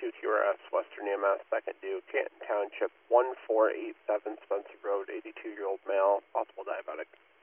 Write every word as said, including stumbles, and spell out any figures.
two Q R S, Western E M S, second due, Canton Township, one four eight seven Spencer Road, eighty-two-year-old male, possible diabetic.